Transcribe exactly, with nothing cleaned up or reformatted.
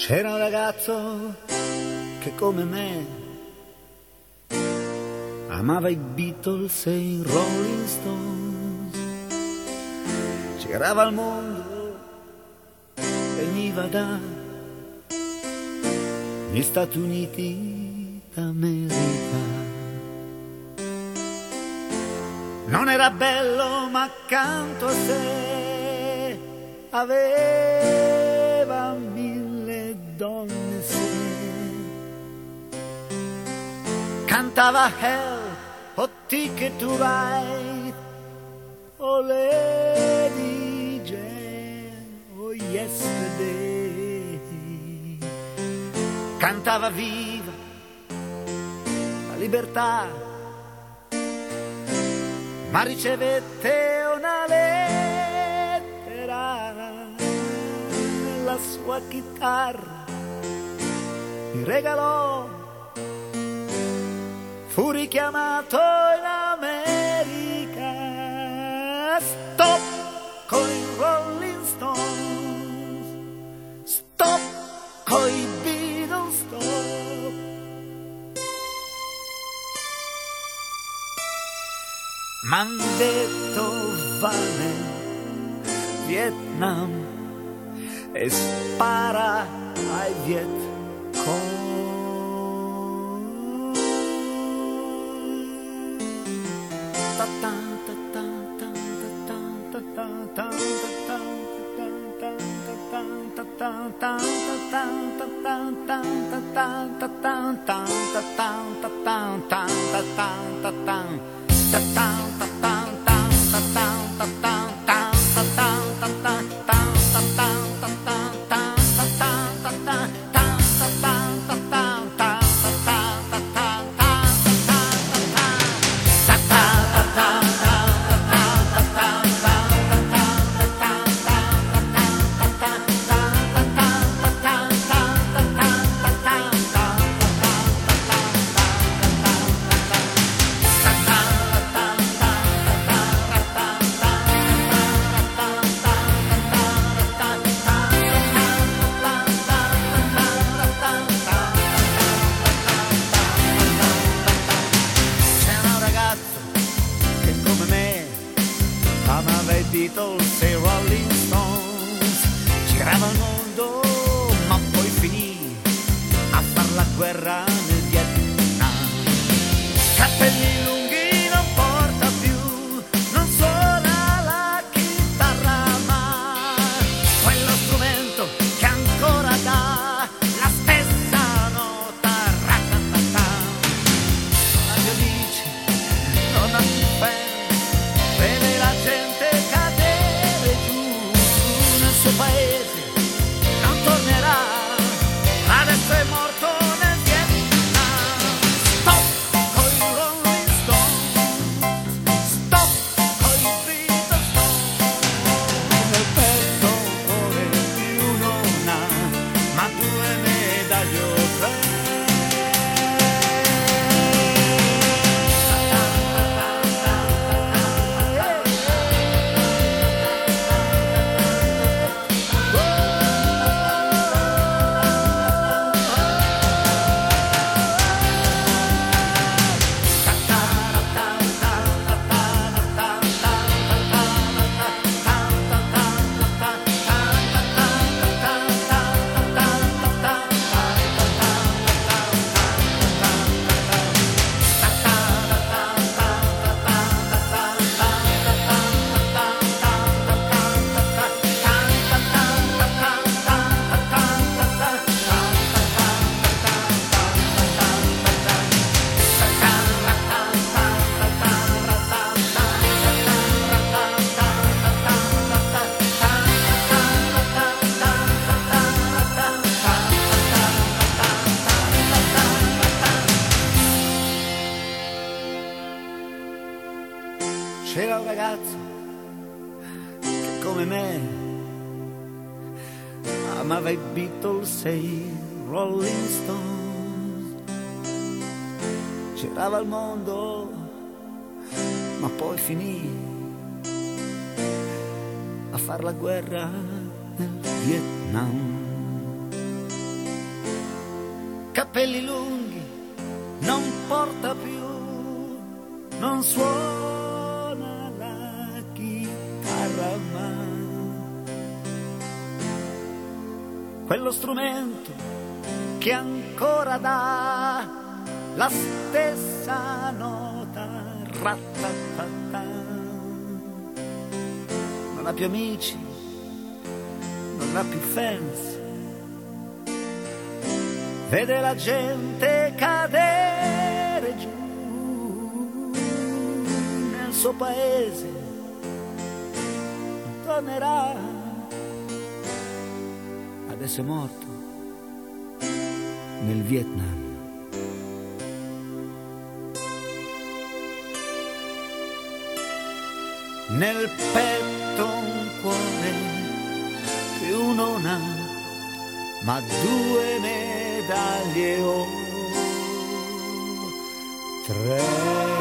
C'era un ragazzo che come me amava i Beatles e i Rolling Stones, girava al mondo, veniva dagli Stati Uniti d'America. Non era bello ma accanto a sé aveva mille donne se. Cantava Hell o Ticket to Ride o Lady Jane o Yesterday. Cantava viva la libertà, ma ricevette una lettera, la sua chitarra mi regalò, fu richiamato in America. Stop con i Rolling Stones, stop con i Beatles, stop. M'han detto vale Vietnam e spara ai Vietcong. Beatles e Rolling Stones, girava il mondo ma poi finì a far la guerra nel Vietnam. Cappelli lunghi non porta più, non suona la chitarra ma quello strumento che ancora dà la stessa nota, ratatata. Non ha violici, non ha più band, vede la gente paese, non tornerà, adesso è morto nel Vietnam. Stop con i Rolling Stones, stop con i Beatles, nel petto vuole più non ha, ma due medaglie o tre. C'era un ragazzo che come me amava i Beatles e i Rolling Stones, girava il mondo ma poi finì a far la guerra nel Vietnam. capelli lunghi, non porta più, non suona la chitarra ma quello strumento che ancora dà la stessa nota, ratatata. Non ha più amici, non ha più fans, vede la gente cadere giù nel suo paese, non tornerà, adesso è morto nel Vietnam. Nel petto un cuore più non ha, ma due medaglie o tre.